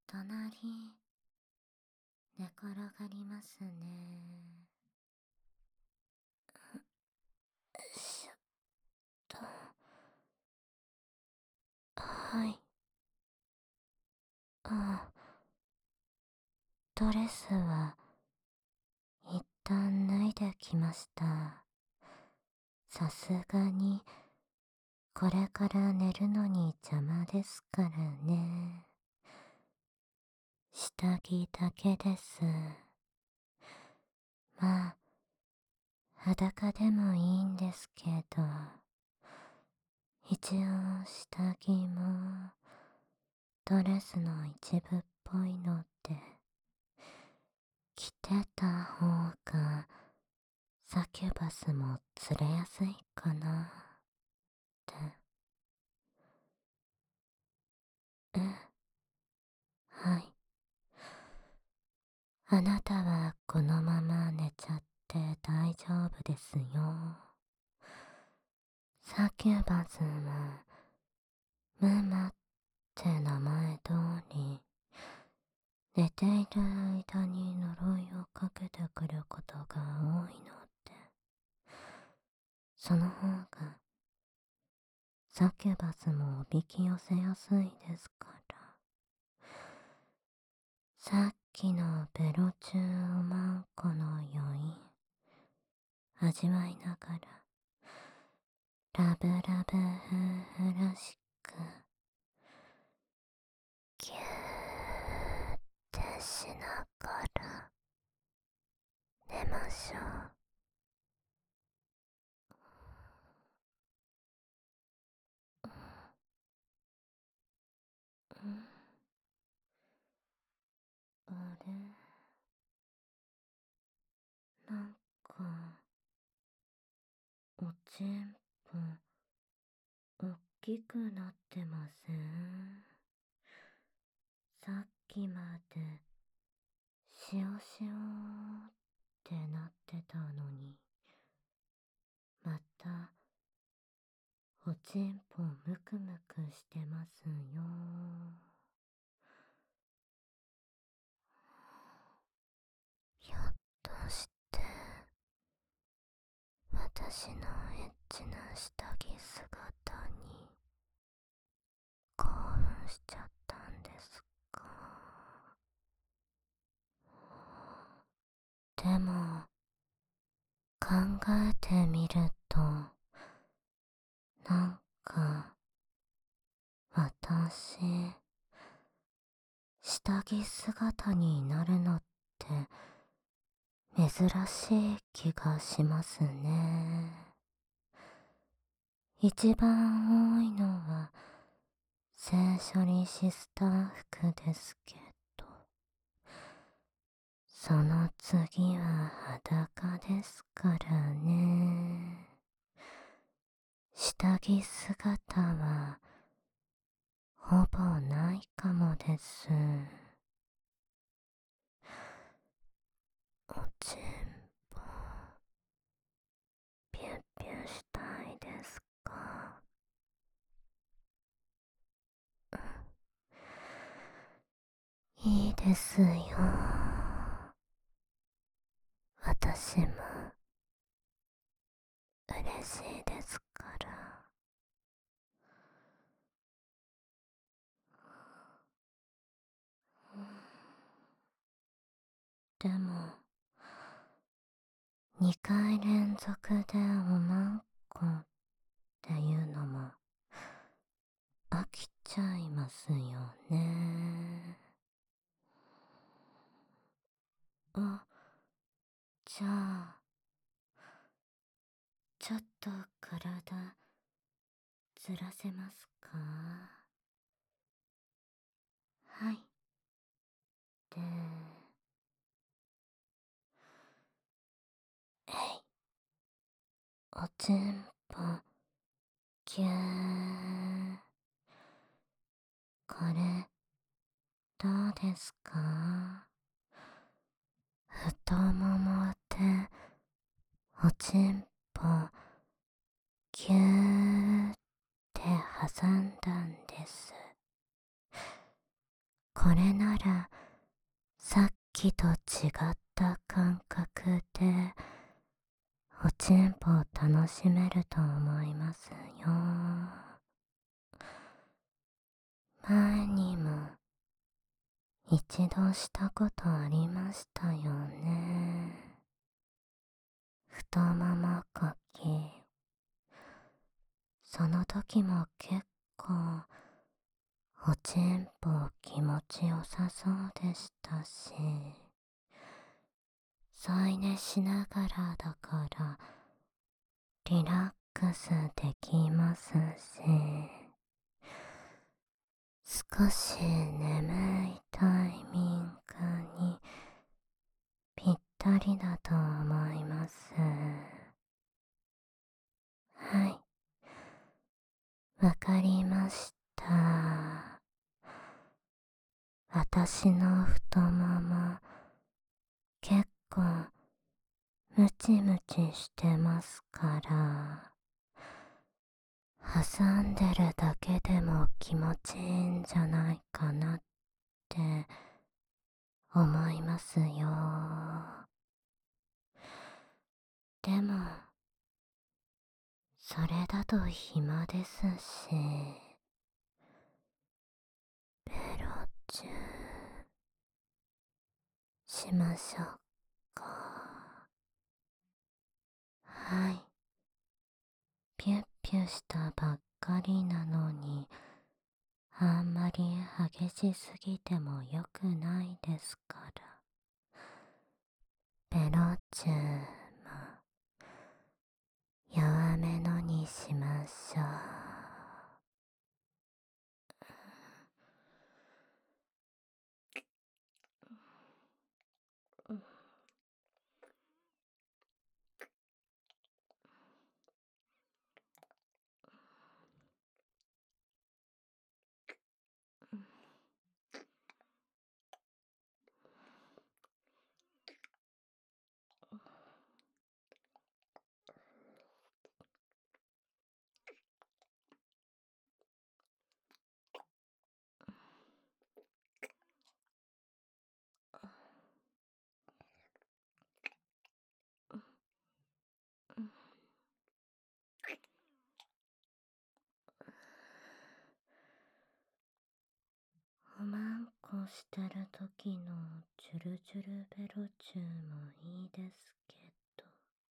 隣、寝転がりますね。しょっと。はい。あ、ドレスは一旦脱いできました。さすがに、これから寝るのに邪魔ですからね。下着だけです。まあ、裸でもいいんですけど、一応下着もドレスの一部っぽいので、着てた方がサキュバスも釣れやすいかなって。はい。あなたはこのまま寝ちゃって大丈夫ですよ。サキュバスもムーマって名前通り、寝ている間に呪いをかけてくることが多いので、その方がサキュバスもおびき寄せやすいですから。さっきのベロチューおまんこの余韻、味わいながら、ラブラブ夫婦らしく、ぎゅーってしながら、寝ましょう。あれ、なんか、おちんぽ、おっきくなってません？さっきまで、しおしおってなってたのに、また、おちんぽむくむくしてますよ。ひょっとして、私のエッチな下着姿に興奮しちゃったんですか？でも、考えてみると、なんか、私、下着姿になるのって珍しい気がしますね。一番多いのは性処理シスター服ですけど、その次は裸ですからね。下着姿はほぼないかもです。おちんぽ、ピュッピュしたいですか？いいですよ。私も嬉しいですから。でも、2回連続でおまんこっていうのも飽きちゃいますよね。あ、じゃあ、ちょっと体ずらせますか？はい。で、えい、おちんぽ、ぎゅー。これ、どうですか？太ももで、おちんぽ、ぎゅーって挟んだんです。 これならさっきと違った感覚でおちんぽを楽しめると思いますよ。前にも一度したことありましたよね。太ももかき。その時も結構おちんぽ気持ちよさそうでしたし、添い寝しながらだからリラックスできますし、少し眠いタイミングにぴったりだと思います。はい、わかりました。私の太もも結構ムチムチしてますから、挟んでるだけでも気持ちいいんじゃないかなって思いますよ。でもそれだと暇ですし、ベロチューしましょうか。はい、ピュッピュしたばっかりなのに、あんまり激しすぎても良くないですから。ベロチューも弱めのにしましょう。おまんこしてる時のチュルチュルベロチューもいいですけど、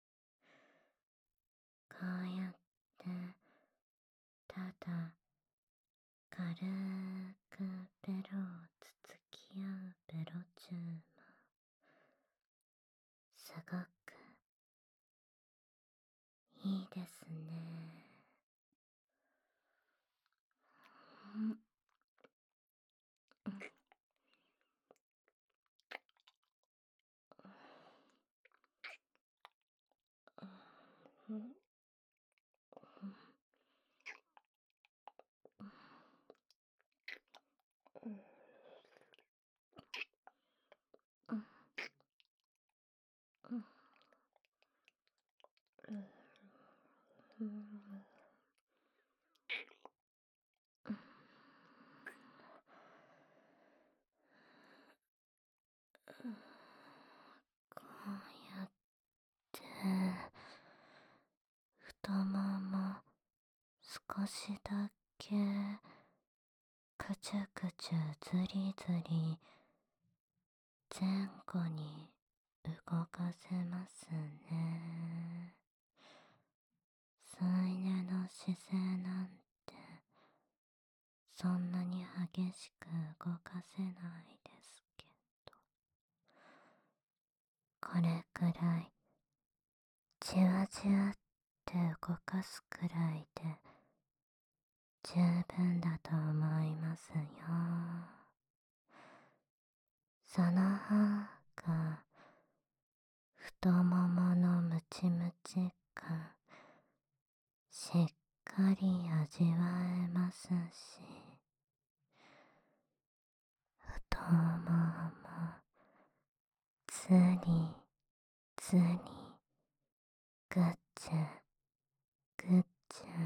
こうやってただ軽くベロをつつき合うベロチューもすごくいいですね。こうやって太もも少しだけくちゅくちゅずりずり前後に動かせますね。添い寝の姿勢なんてそんなに激しく動かせないですけど、これくらいじわじわって動かすくらいで十分だと思いますよ。その方が太もものムチムチ感しっかり味わえますし、太ももつりつりぐちゅぐちゅ。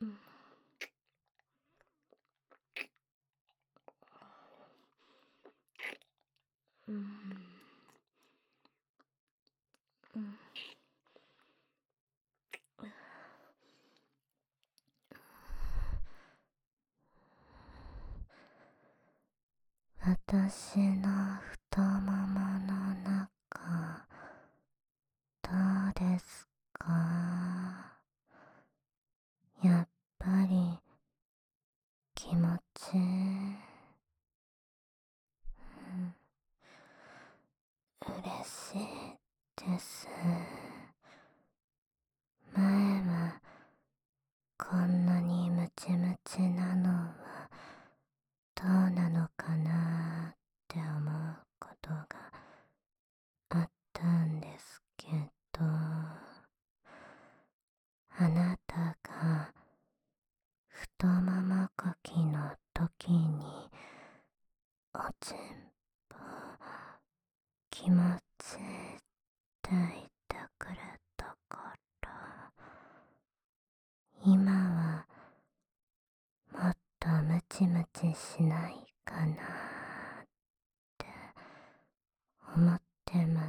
私の太ももの中、どうですか？やっぱり気持ちいい。嬉しいです。前はこんなにムチムチなのはどうなのかなって思うことがあったんですけど、あなたが太ももこきの時におちんぽ気持ち抱いてくれたから、今はもっとムチムチしないかなって思ってます。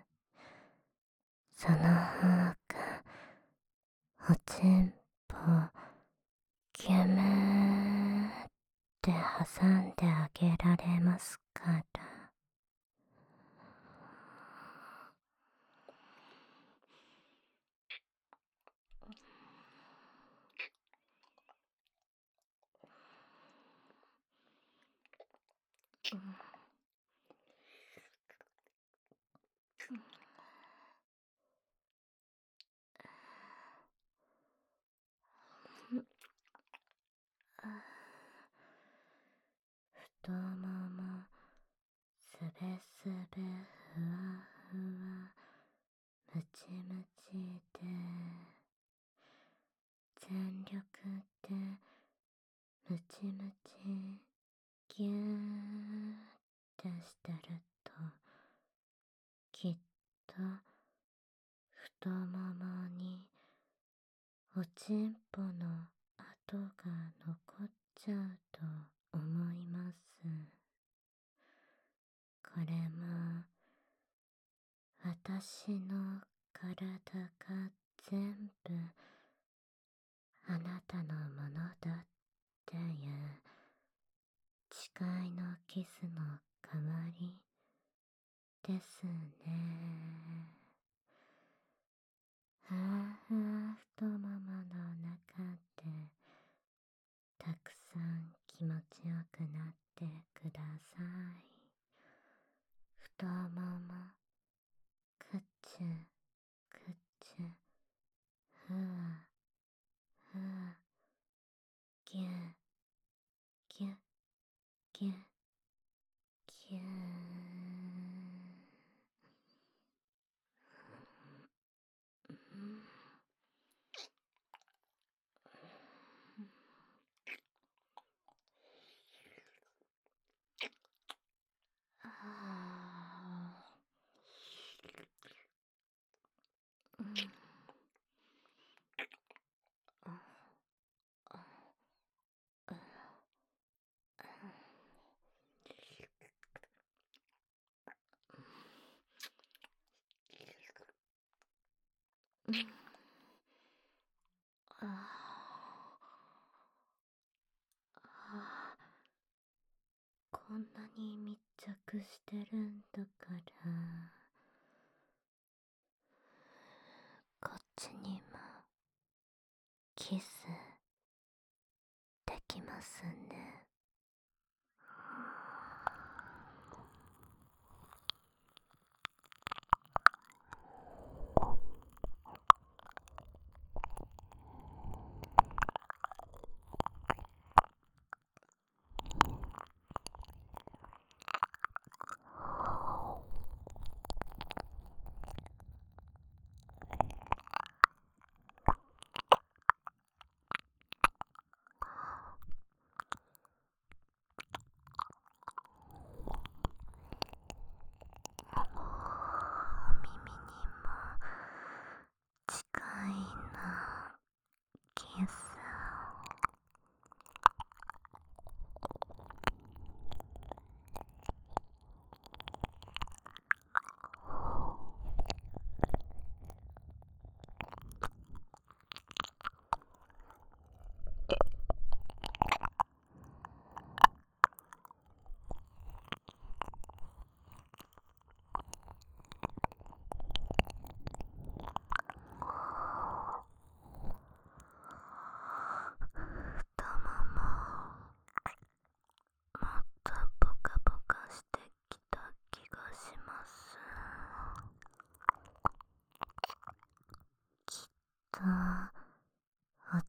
その方がおちんぽギュムーって挟んであげられますから。太ももすべすべふわふわムチムチで、全力でムチムチギューってしてると、きっと太ももにおちんぽの跡が残っちゃうと思います。これも私の体が全部あなたのものだっていう誓いのキスの代わりですね。ふわふわ太ももの中でたくさん気持ちよくなってください。太ももくちゅくちゅ、ふわふわ、ぎゅぎゅぎゅぎゅー。こんなに密着してるんだから、こっちにもキスできますね。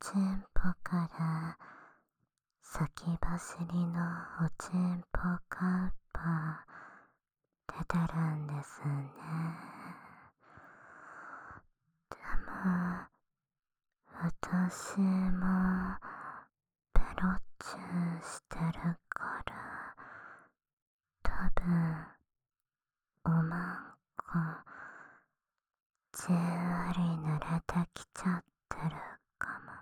ちんぽから先走りのおちんぽカッパ出てるんですね。でも私もペロッチュしてるから多分おまんこじんわり濡れてきちゃってるかも。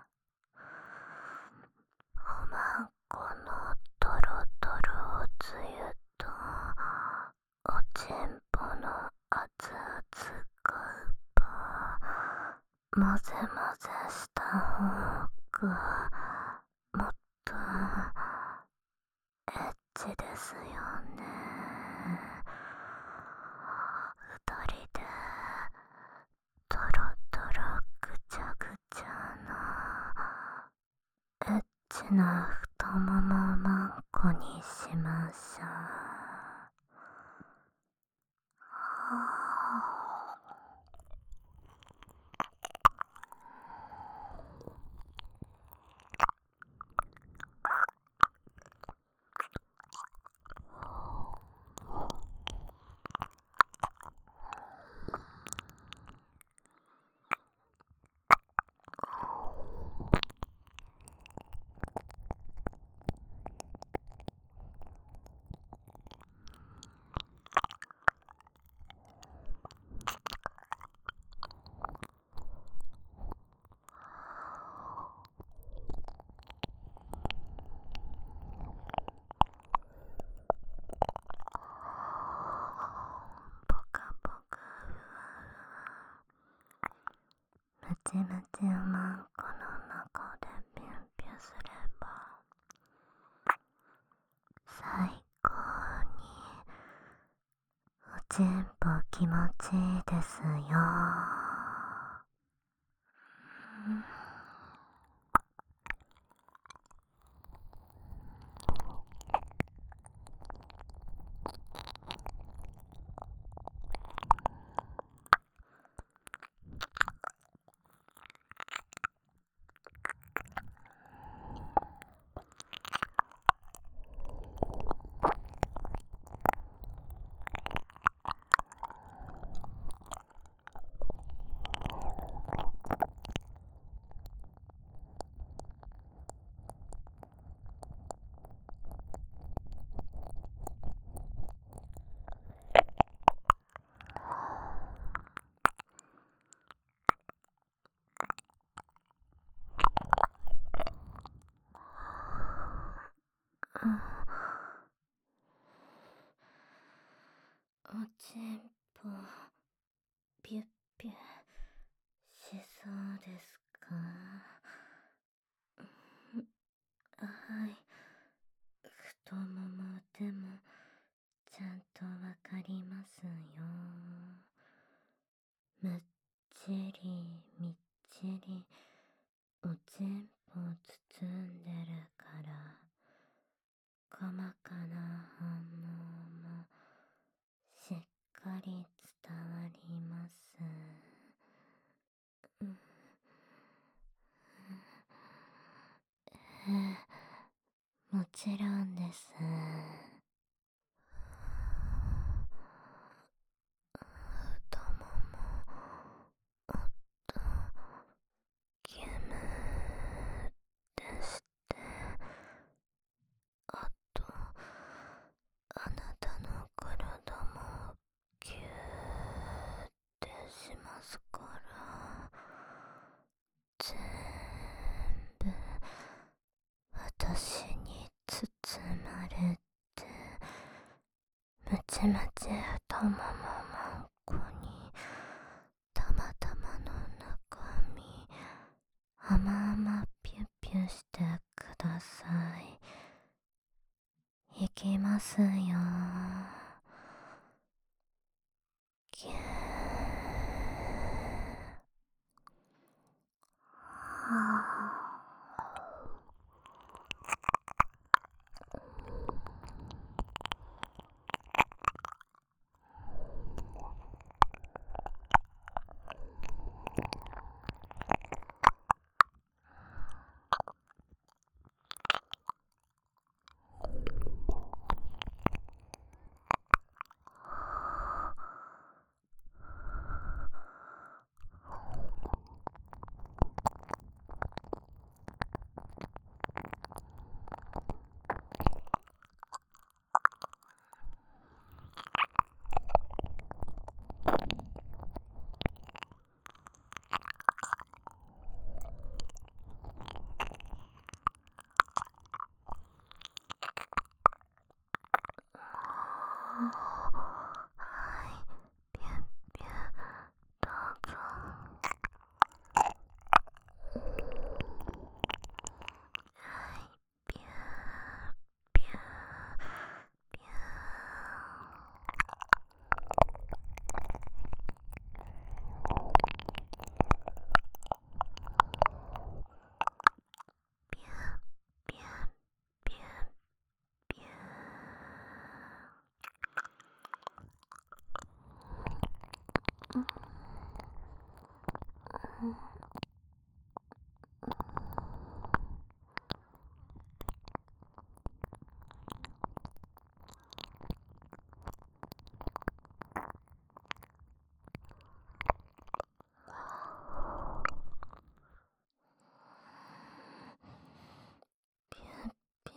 おまんこのトロトロおつゆとおちんぽの熱々カッパ混ぜ混ぜした方がもっとエッチですよね。二人でトロトロぐちゃぐちゃなエッチな太ももまんこにしましょう。ポカポカムチムチおまんこの中でピュンピュンすれば最高におちんぽ気持ちいいですよ。おちんぽピュッピュしそうですか？はい、太ももでもちゃんとわかりますよ。むっちりみっちりおちんぽ包んでるから細かな反応もしっかり伝わります。もちろんです。太ももおっとギュムってしてあとあなたの体もギューってしますから全部私に包まれてむちむち太ももまんこにたまたまの中身甘々ピュピュしてください。いきますよ。ギュー。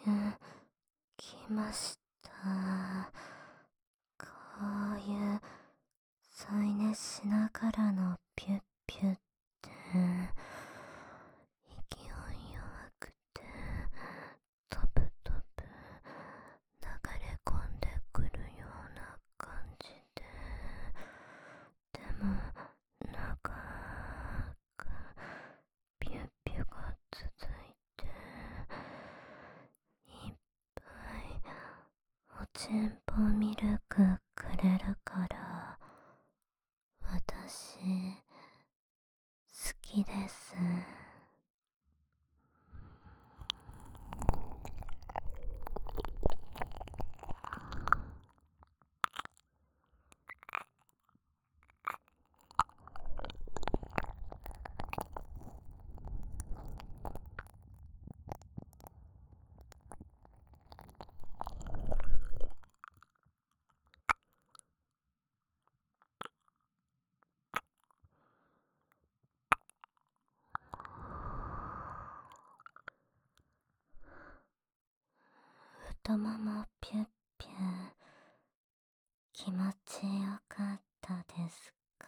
きました。こういう添い寝しながらのピュッピュッって勢い弱くてトブトブ流れ込んでくるような感じで、でも長くピュッピュが続いて、いっぱいおちんぽミルクくれるから私好きです。太ももピュッピュ、気持ちよかったですか？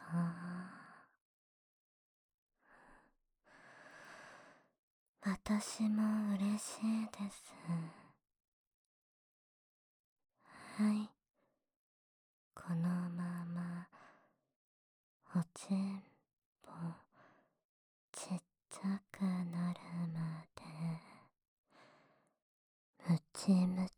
私も嬉しいです。はい、このままおちんぽちっちゃくなるまでムチム